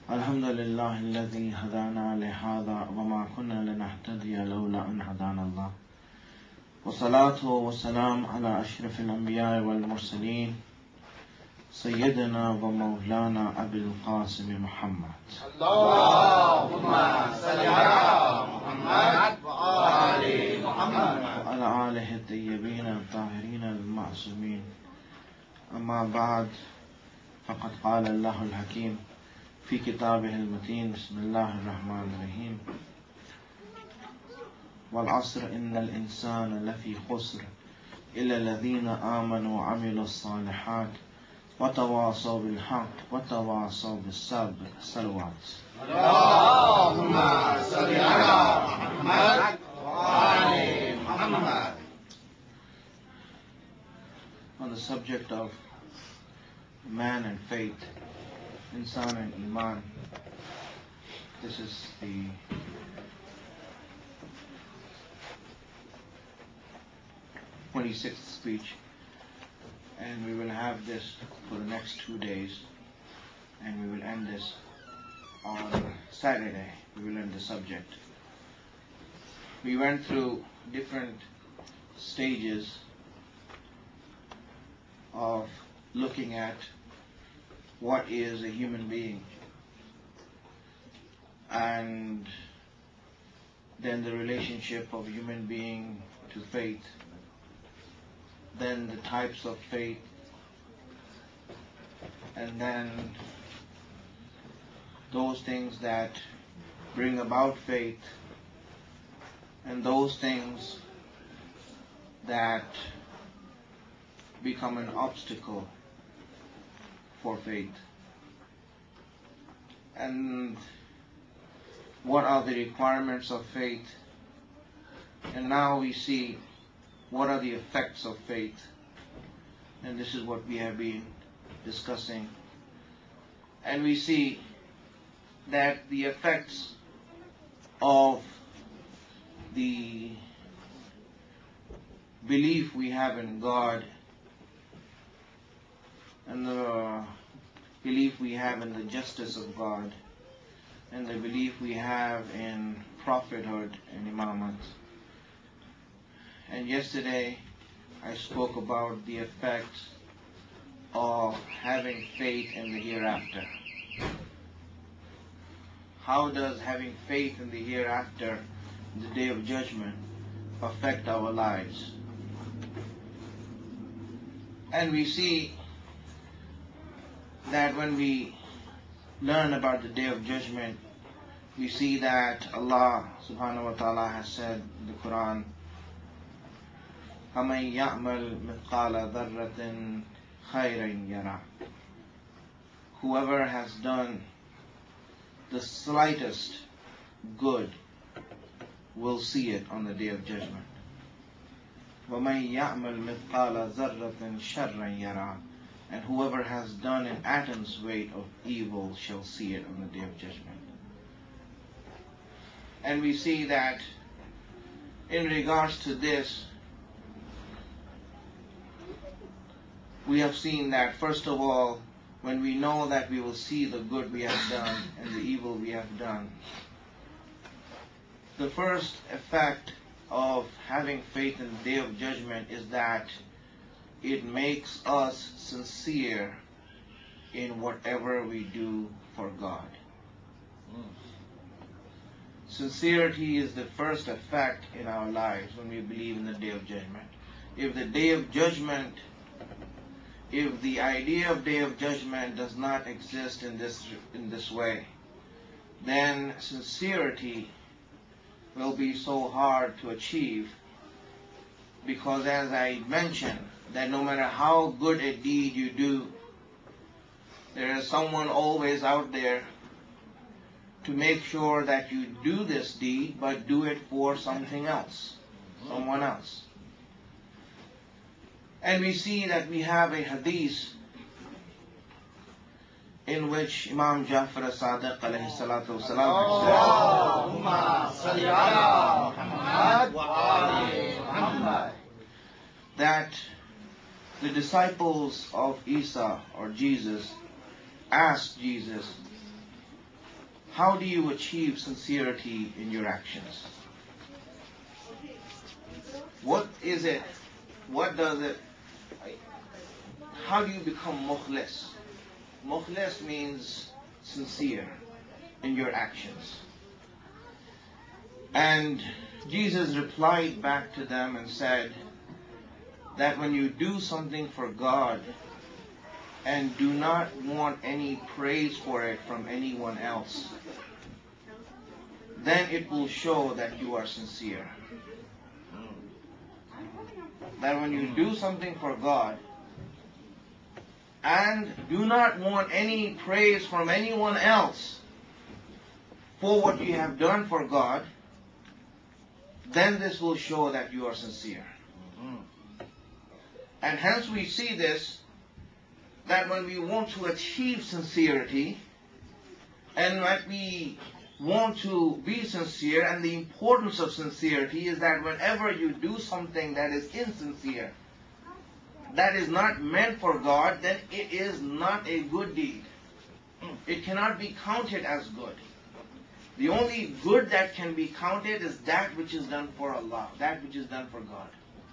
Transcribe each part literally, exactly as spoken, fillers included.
الحمد لله الذي هدانا لهذا وما كنا لنهتدي لولا أن هدانا الله والصلاة والسلام على أشرف الأنبياء والمرسلين سيدنا ومولانا أبي القاسم محمد اللهم صل على محمد وآل محمد وعلى آله الطيبين الطاهرين المعصومين. أما بعد، فقد قال الله الحكيم في كتابه المتين: بسم الله الرحمن الرحيم. والعصر إن الإنسان لفي خسر إلا الذين آمنوا وعملوا الصالحات وتواصوا بالحق وتواصوا بالصبر. صلوات. اللهم صل على محمد وآل محمد. On the subject of man and faith, insan and iman, this is the twenty-sixth speech, and we will have this for the next two days, and we will end this on Saturday. We will end the subject. We went through different stages of looking at what is a human being, and then the relationship of human being to faith, then the types of faith, and then those things that bring about faith, and those things that become an obstacle for faith, and what are the requirements of faith, and now we see what are the effects of faith, and this is what we have been discussing. And we see that the effects of the belief we have in God and the belief we have in the justice of God and the belief we have in prophethood and imamat. And yesterday I spoke about the effects of having faith in the hereafter. How does having faith in the hereafter, the day of judgment, affect our lives? And we see that when we learn about the day of judgment, we see that Allah subhanahu wa ta'ala has said in the Quran, فَمَنْ يَعْمَلْ مِثْقَالَ ذَرَّةٍ خَيْرًا يَرَى. Whoever has done the slightest good will see it on the day of judgment. وَمَنْ يَعْمَلْ مِثْقَالَ ذَرَّةٍ شَرًّا يَرَى. And whoever has done an atom's weight of evil shall see it on the day of judgment. And we see that in regards to this, we have seen that first of all, when we know that we will see the good we have done and the evil we have done, the first effect of having faith in the day of judgment is that it makes us sincere in whatever we do for God. Mm. Sincerity is the first effect in our lives when we believe in the day of judgment. If the day of judgment, if the idea of day of judgment does not exist in this in this way, then sincerity will be so hard to achieve, because as I mentioned, that no matter how good a deed you do, there is someone always out there to make sure that you do this deed, but do it for something else, someone else. And we see that we have a hadith in which Imam Jafar as-Sadiq alayhi salatu wasalam said that the disciples of Isa or Jesus asked Jesus, how do you achieve sincerity in your actions? What is it? What does it? How do you become mukhlis? Mukhlis means sincere in your actions. And Jesus replied back to them and said that when you do something for God and do not want any praise for it from anyone else, then it will show that you are sincere. That when you do something for God and do not want any praise from anyone else for what you have done for God, then this will show that you are sincere. And hence we see this, that when we want to achieve sincerity and that we want to be sincere, and the importance of sincerity is that whenever you do something that is insincere, that is not meant for God, then it is not a good deed. It cannot be counted as good. The only good that can be counted is that which is done for Allah, that which is done for God.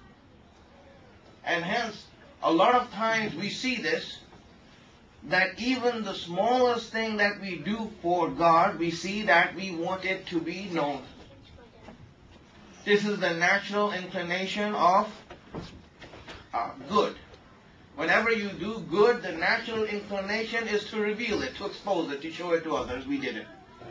And hence, a lot of times we see this, that even the smallest thing that we do for God, we see that we want it to be known. This is the natural inclination of uh, good. Whenever you do good, the natural inclination is to reveal it, to expose it, to show it to others. We did it.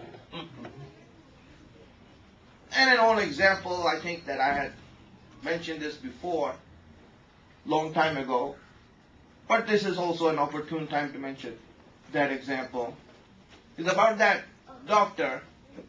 And an old example, I think that I had mentioned this before, long time ago, but this is also an opportune time to mention that example. It's about that doctor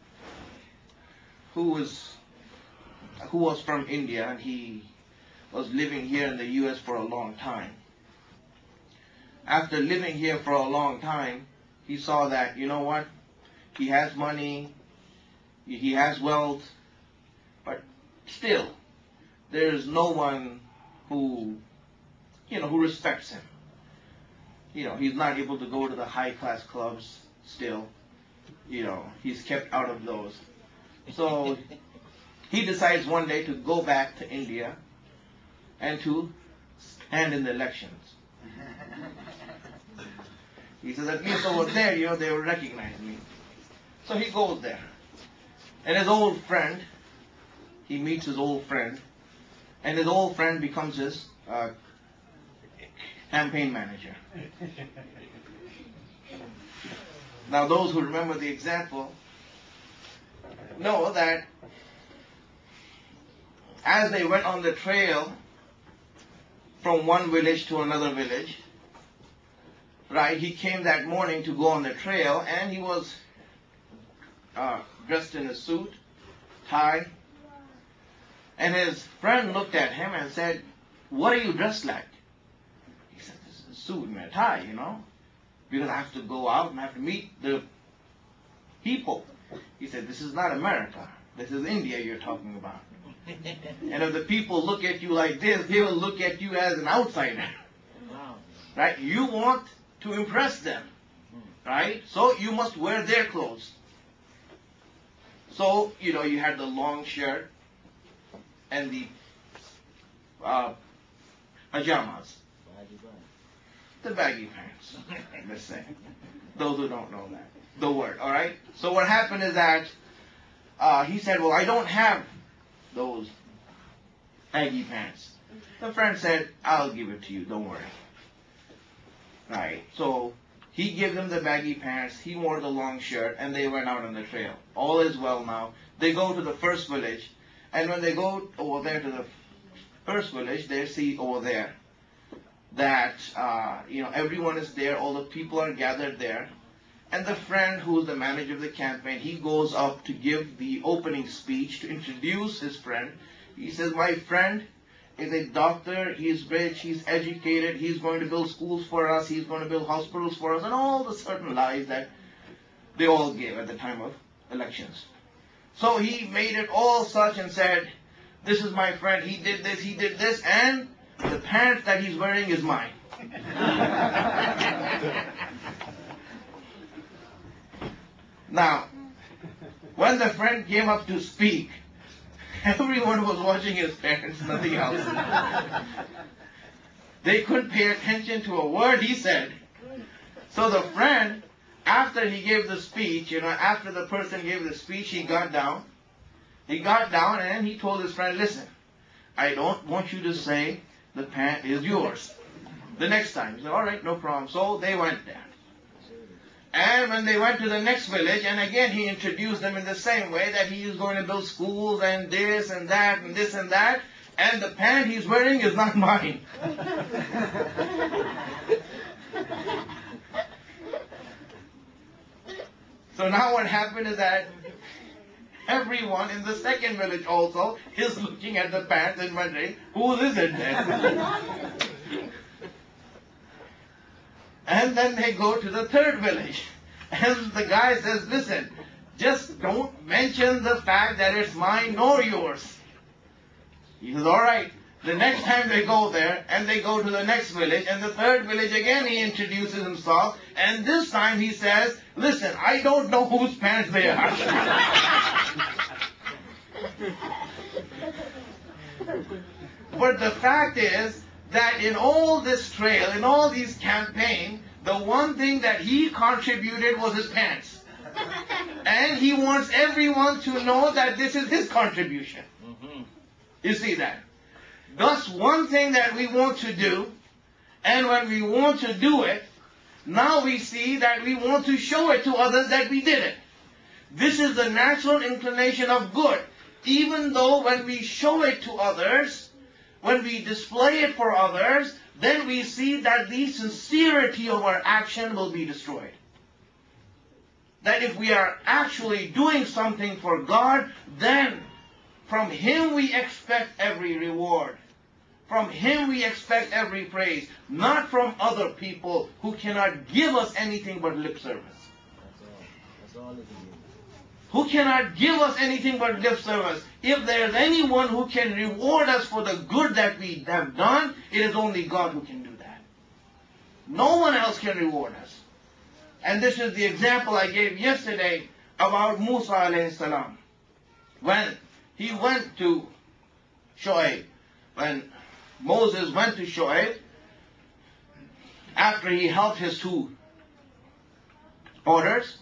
who was who was from India, and he was living here in the U S for a long time. After living here for a long time, he saw that, you know what, he has money, he has wealth, but still, there is no one who, you know, who respects him. You know, he's not able to go to the high-class clubs still. You know, he's kept out of those. So he decides one day to go back to India and to stand in the elections. He says, at least over there, you know, they will recognize me. So he goes there. And his old friend, he meets his old friend, and his old friend becomes his uh, campaign manager. Now, those who remember the example know that as they went on the trail from one village to another village, right, he came that morning to go on the trail, and he was uh, dressed in a suit, tie, and his friend looked at him and said, "What are you dressed like?" He said, "This is a suit and a tie, you know, because I have to go out and I have to meet the people." He said, "This is not America. This is India you're talking about. And if the people look at you like this, they will look at you as an outsider. Right? You want to impress them. Right? So you must wear their clothes." So, you know, you had the long shirt and the uh, pajamas. The baggy pants, let's say. Those who don't know that. The word, all right? So what happened is that uh, he said, "Well, I don't have those baggy pants." The friend said, "I'll give it to you, don't worry." Right? So he gave them the baggy pants, he wore the long shirt, and they went out on the trail. All is well now. They go to the first village, and when they go over there to the first village, they see over there that, uh, you know, everyone is there, all the people are gathered there. And the friend, who's the manager of the campaign, he goes up to give the opening speech to introduce his friend. He says, "My friend is a doctor, he's rich, he's educated, he's going to build schools for us, he's going to build hospitals for us," and all the certain lies that they all gave at the time of elections. So he made it all such and said, "This is my friend, he did this, he did this, and the pants that he's wearing is mine." Now, When the friend came up to speak, everyone was watching his parents, nothing else. They couldn't pay attention to a word he said. So the friend, after he gave the speech, you know, after the person gave the speech, he got down. He got down and he told his friend, listen, I don't want you to say the pant is yours. The next time. He said, all right, no problem. So they went there. And when they went to the next village, and again he introduced them in the same way that he is going to build schools and this and that and this and that, and the pant he's wearing is not mine. So now what happened is that everyone in the second village also is looking at the pants and wondering, whose is it then? And then they go to the third village. And the guy says, listen, just don't mention the fact that it's mine nor yours. He says, all right. The next time they go there, and they go to the next village, and the third village again he introduces himself, and this time he says, listen, I don't know whose pants they are. But the fact is that in all this trail, in all these campaigns, the one thing that he contributed was his pants. And he wants everyone to know that this is his contribution. Mm-hmm. You see that? Thus, one thing that we want to do, and when we want to do it, now we see that we want to show it to others that we did it. This is the natural inclination of good. Even though when we show it to others, when we display it for others, then we see that the sincerity of our action will be destroyed. That if we are actually doing something for God, then from Him we expect every reward. From Him we expect every praise. Not from other people who cannot give us anything but lip service. That's all. That's all it is. Who cannot give us anything but lip service. If there is anyone who can reward us for the good that we have done, it is only God who can do that. No one else can reward us. And this is the example I gave yesterday about Musa alayhi salam. When he went to Shu'aib, when Moses went to Shu'aib, after he helped his two orders,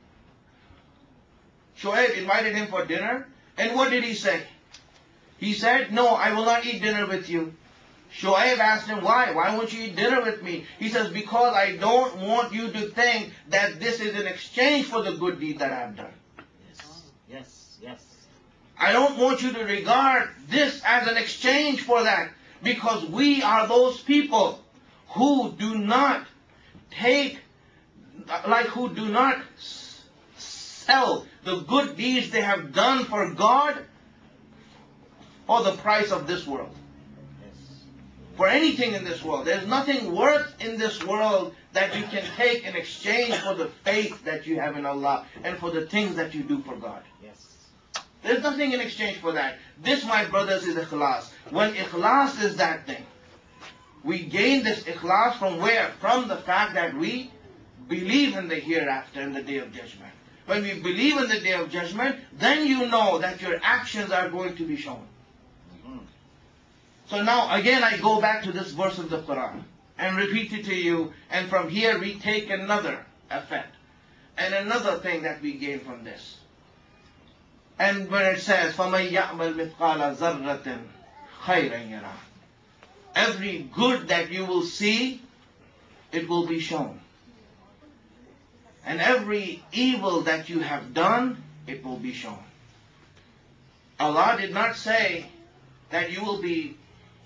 Shu'aib invited him for dinner, and what did he say? He said, no, I will not eat dinner with you. Shu'aib asked him, why? Why won't you eat dinner with me? He says, because I don't want you to think that this is in exchange for the good deed that I have done. Yes, yes, yes. I don't want you to regard this as an exchange for that, because we are those people who do not take, like who do not sell the good deeds they have done for God for the price of this world. For anything in this world. There's nothing worth in this world that you can take in exchange for the faith that you have in Allah and for the things that you do for God. Yes. There's nothing in exchange for that. This, my brothers, is ikhlas. When ikhlas is that thing, we gain this ikhlas from where? From the fact that we believe in the hereafter and the day of judgment. When we believe in the day of judgment, then you know that your actions are going to be shown. Mm-hmm. So now again I go back to this verse of the Quran and repeat it to you, and from here we take another effect and another thing that we gain from this. And when it says, فَمَنْ يَعْمَلْ مِثْقَالَ ذَرَّةٍ خَيْرًا يَرَى, every good that you will see, it will be shown. And every evil that you have done, it will be shown. Allah did not say that you will be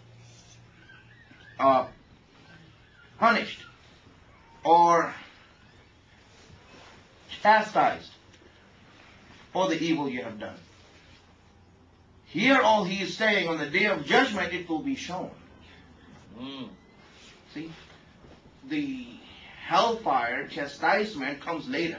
uh, punished or chastised for the evil you have done. Here all He is saying, on the day of judgment, it will be shown. Mm. See? The hellfire, chastisement, comes later.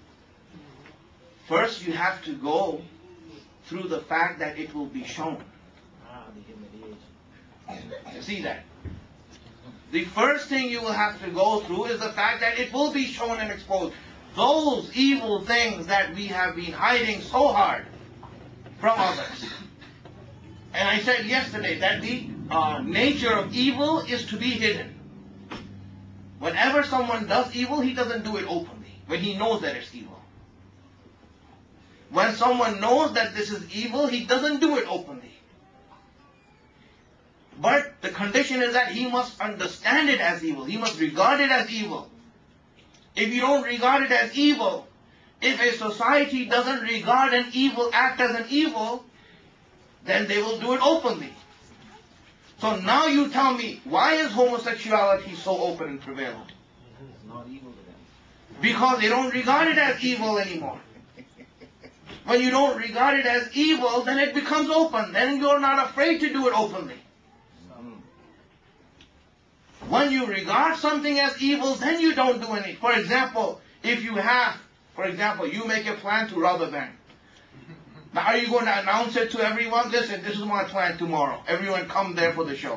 First you have to go through the fact that it will be shown. Ah, the humiliation. You see that? The first thing you will have to go through is the fact that it will be shown and exposed. those evil things that we have been hiding so hard from others. And I said yesterday that the uh, nature of evil is to be hidden. Whenever someone does evil, he doesn't do it openly, when he knows that it's evil. When someone knows that this is evil, he doesn't do it openly. But the condition is that he must understand it as evil. He must regard it as evil. If you don't regard it as evil, if a society doesn't regard an evil act as an evil, then they will do it openly. So now you tell me, why is homosexuality so open and prevalent? It's not evil to them. Because they don't regard it as evil anymore. When you don't regard it as evil, then it becomes open. Then you're not afraid to do it openly. When you regard something as evil, then you don't do anything. For example, if you have, for example, you make a plan to rob a bank. Now, are you going to announce it to everyone? Listen, this is my plan tomorrow. Everyone come there for the show.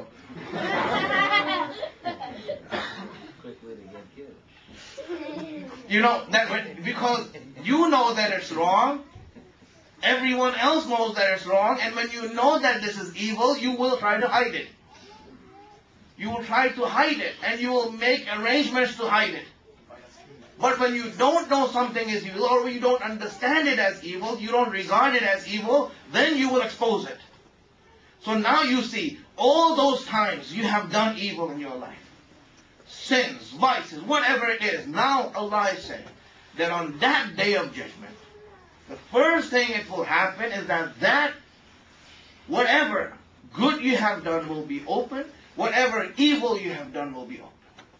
Quick way to get killed. You know, that when, because you know that it's wrong, everyone else knows that it's wrong, and when you know that this is evil, you will try to hide it. You will try to hide it, and you will make arrangements to hide it. But when you don't know something is evil, or when you don't understand it as evil, you don't regard it as evil, then you will expose it. So now you see, all those times you have done evil in your life, sins, vices, whatever it is, now Allah is saying that on that day of judgment, the first thing it will happen is that that, whatever good you have done will be open, whatever evil you have done will be open.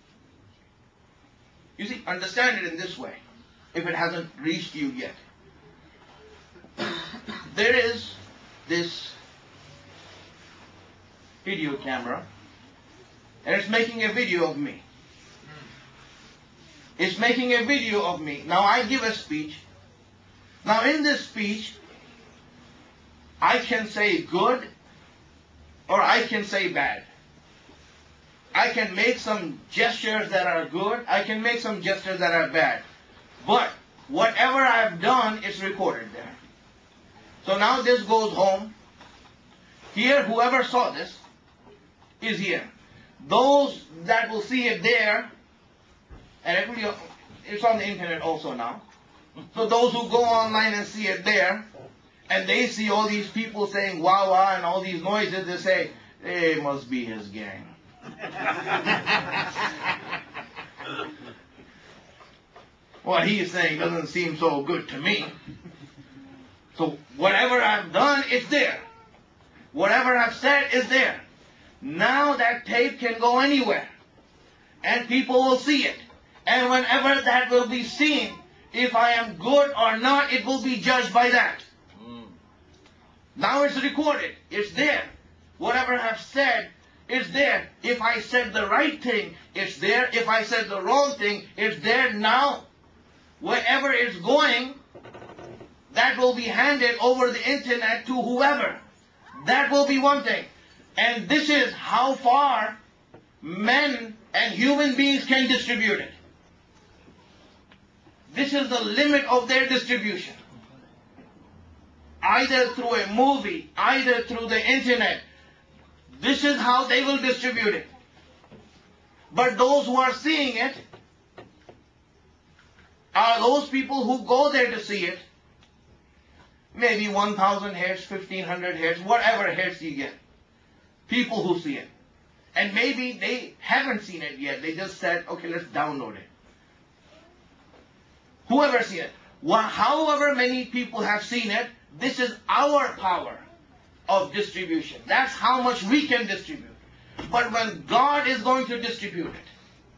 You see, understand it in this way, if it hasn't reached you yet. There is this video camera, and it's making a video of me. It's making a video of me. Now I give a speech. Now in this speech, I can say good, or I can say bad. I can make some gestures that are good. I can make some gestures that are bad. But whatever I've done is recorded there. So now this goes home. Here, whoever saw this is here. Those that will see it there, and it will, it's on the internet also now. So those who go online and see it there, and they see all these people saying wah wah and all these noises, they say, hey, it must be his gang. What he is saying doesn't seem so good to me. So whatever I've done, it's there. Whatever I've said is there. Now that tape can go anywhere, and people will see it. And whenever that will be seen, if I am good or not, it will be judged by that. Mm. Now it's recorded. It's there. Whatever I've said, it's there. If I said the right thing, it's there. If I said the wrong thing, it's there. Now, wherever it's going, that will be handed over the internet to whoever. That will be one thing. And this is how far men and human beings can distribute it. This is the limit of their distribution. Either through a movie, either through the internet. This is how they will distribute it. But those who are seeing it are those people who go there to see it. Maybe one thousand hits, fifteen hundred hits, whatever hits you get. People who see it. And maybe they haven't seen it yet. They just said, okay, let's download it. Whoever seen it. However many people have seen it, this is our power of distribution. That's how much we can distribute. But when God is going to distribute it,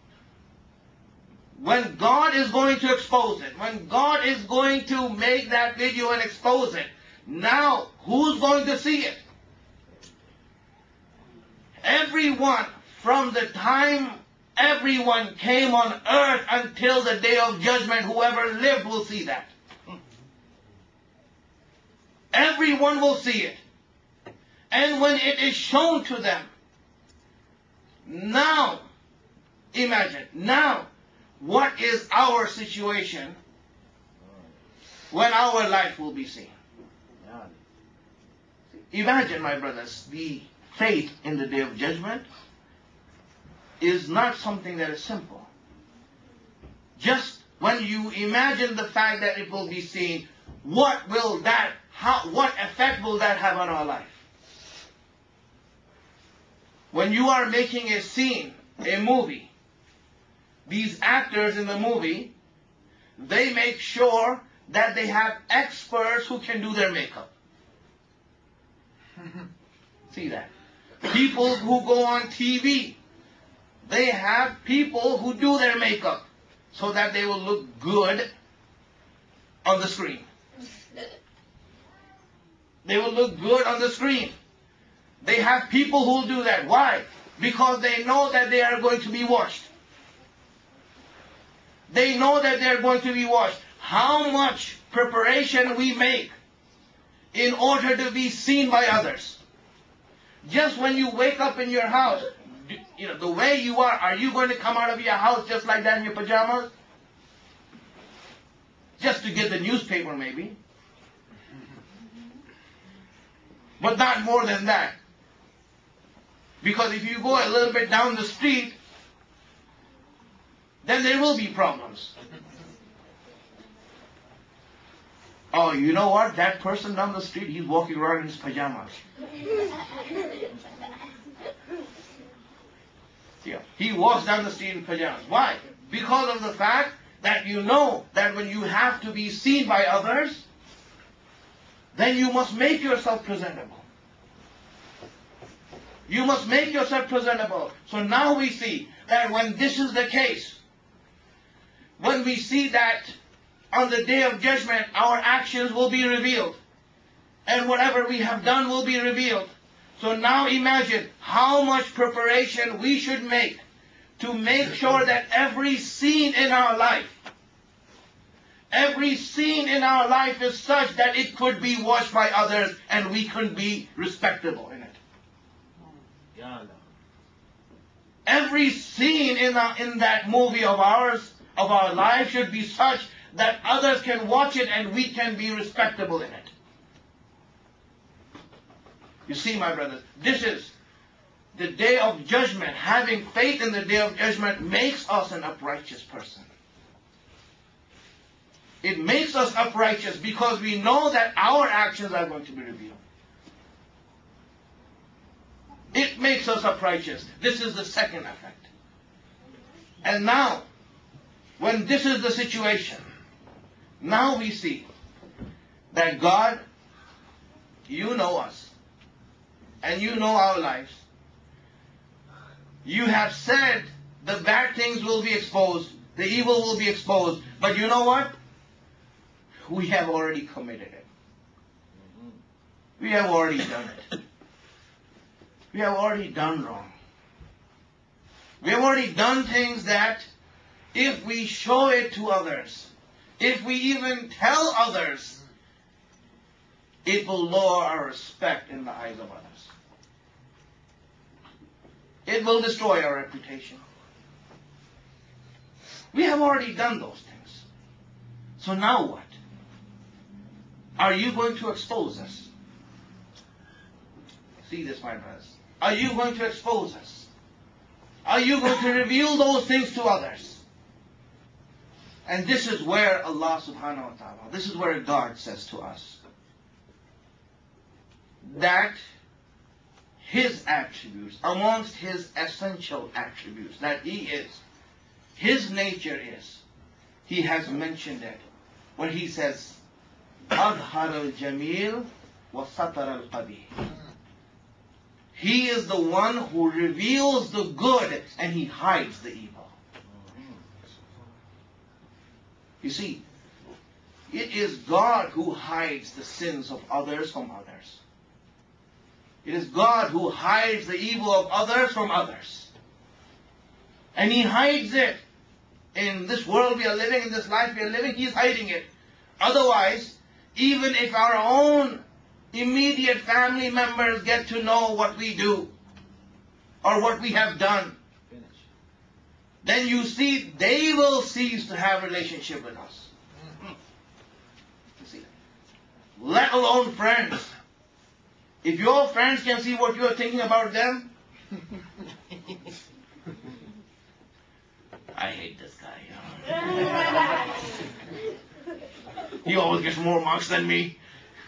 when God is going to expose it, when God is going to make that video and expose it, now who's going to see it? Everyone, from the time everyone came on earth until the day of judgment, whoever lived will see that. Everyone will see it. And when it is shown to them, now, imagine, now, what is our situation when our life will be seen. Yeah. Imagine, my brothers, the faith in the Day of Judgment is not something that is simple. Just when you imagine the fact that it will be seen, what will that, how, what effect will that have on our life? When you are making a scene, a movie, these actors in the movie, they make sure that they have experts who can do their makeup. See that? People who go on T V, they have people who do their makeup so that they will look good on the screen. They will look good on the screen. They have people who will do that. Why? Because they know that they are going to be watched. They know that they are going to be watched. How much preparation we make in order to be seen by others. Just when you wake up in your house, you know, the way you are, are you going to come out of your house just like that in your pajamas? Just to get the newspaper maybe. But not more than that. Because if you go a little bit down the street, then there will be problems. Oh, you know what? That person down the street, he's walking around in his pajamas. Yeah. He walks down the street in pajamas. Why? Because of the fact that you know that when you have to be seen by others, then you must make yourself presentable. You must make yourself presentable. So now we see that when this is the case, when we see that on the Day of Judgment, our actions will be revealed. And whatever we have done will be revealed. So now imagine how much preparation we should make to make sure that every scene in our life, every scene in our life is such that it could be watched by others and we could be respectable in it. Every scene in, the, in that movie of ours, of our life, should be such that others can watch it and we can be respectable in it. You see, my brothers, this is the Day of Judgment. Having faith in the Day of Judgment makes us an uprighteous person. It makes us uprighteous because we know that our actions are going to be revealed. It makes us uprighteous. This is the second effect. And now, when this is the situation, now we see that God, you know us, and you know our lives. You have said the bad things will be exposed, the evil will be exposed, but you know what? We have already committed it. We have already done it. We have already done wrong. We have already done things that if we show it to others, if we even tell others, it will lower our respect in the eyes of others. It will destroy our reputation. We have already done those things. So now what? Are you going to expose us? See this, my brothers. Are you going to expose us? Are you going to reveal those things to others? And this is where Allah subhanahu wa ta'ala, this is where God says to us that His attributes, amongst His essential attributes, that He is, His nature is, He has mentioned it when He says, أظهر الجميل وستر القبيح. He is the one who reveals the good and He hides the evil. You see, it is God who hides the sins of others from others. It is God who hides the evil of others from others. And He hides it. In this world we are living, in this life we are living, He is hiding it. Otherwise, even if our own immediate family members get to know what we do or what we have done, then you see they will cease to have a relationship with us. let alone friends. If your friends can see what you are thinking about them, I hate this guy. You know? He always gets more marks than me.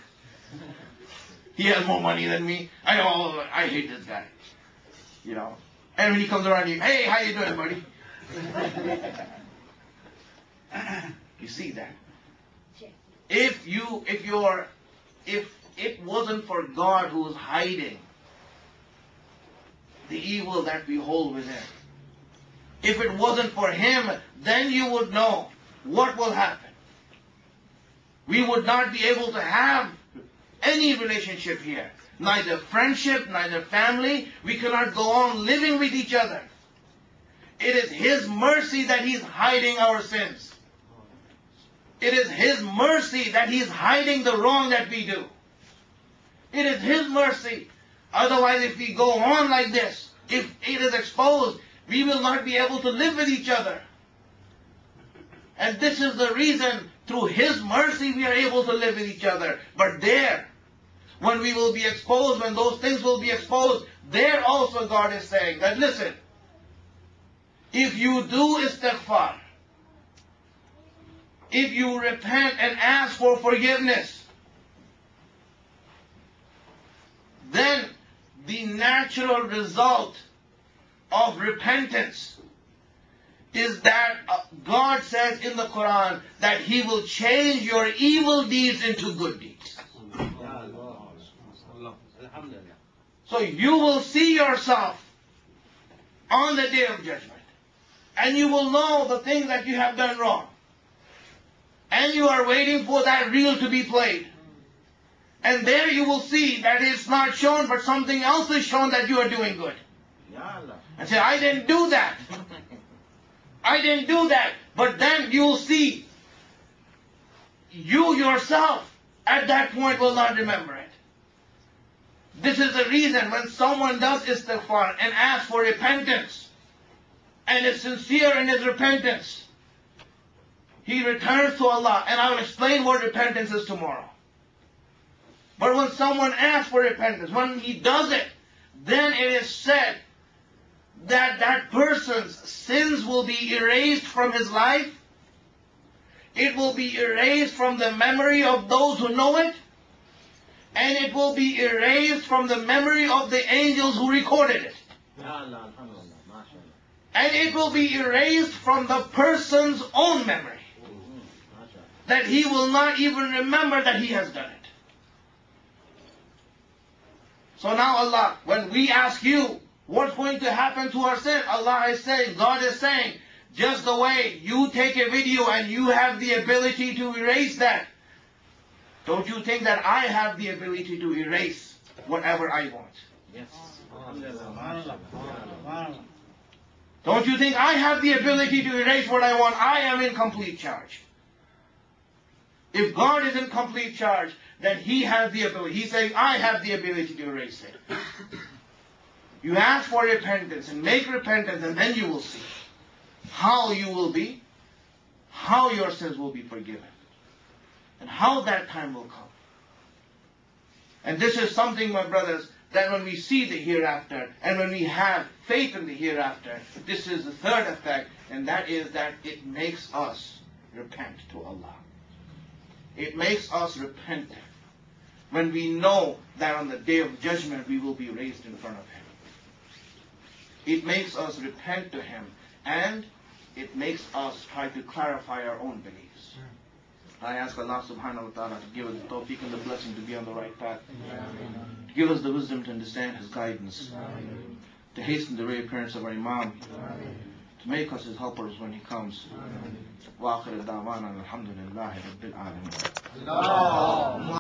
He has more money than me. I know, I hate this guy. You know. And when he comes around you, hey, how you doing, buddy? You see that? If you, if you're, if it wasn't for God who is hiding the evil that we hold within, if it wasn't for Him, then you would know what will happen. We would not be able to have any relationship here. Neither friendship, neither family. We cannot go on living with each other. It is His mercy that He's hiding our sins. It is His mercy that He's hiding the wrong that we do. It is His mercy. Otherwise, if we go on like this, if it is exposed, we will not be able to live with each other. And this is the reason, through His mercy, we are able to live with each other. But there, when we will be exposed, when those things will be exposed, there also God is saying that, listen, if you do istighfar, if you repent and ask for forgiveness, then the natural result of repentance is that God says in the Quran that He will change your evil deeds into good deeds. So you will see yourself on the Day of Judgment, and you will know the things that you have done wrong. And you are waiting for that reel to be played. And there you will see that it's not shown, but something else is shown that you are doing good. And say, I didn't do that. I didn't do that. But then you will see, you yourself at that point will not remember it. This is the reason when someone does istighfar and asks for repentance, and is sincere in his repentance, he returns to Allah. And I will explain what repentance is tomorrow. But when someone asks for repentance, when he does it, then it is said that that person's sins will be erased from his life. It will be erased from the memory of those who know it. And it will be erased from the memory of the angels who recorded it. And it will be erased from the person's own memory. That he will not even remember that he has done it. So now Allah, when we ask you, what's going to happen to our sin? Allah is saying, God is saying, just the way you take a video and you have the ability to erase that, don't you think that I have the ability to erase whatever I want? Yes. Don't you think I have the ability to erase what I want? I am in complete charge. If God is in complete charge, then He has the ability. He's saying, I have the ability to erase it. You ask for repentance and make repentance, and then you will see how you will be, how your sins will be forgiven, and how that time will come. And this is something, my brothers, that when we see the hereafter, and when we have faith in the hereafter, this is the third effect, and that is that it makes us repent to Allah. It makes us repentant when we know that on the Day of Judgment we will be raised in front of Him. It makes us repent to Him, and it makes us try to clarify our own beliefs. I ask Allah subhanahu wa ta'ala to give us the tawfiq and the blessing to be on the right path. Amen. To give us the wisdom to understand His guidance. Amen. To hasten the reappearance of our Imam. Amen. To make us His helpers when He comes. Wa akhir da'wana alhamdulillahi rabbil alamin.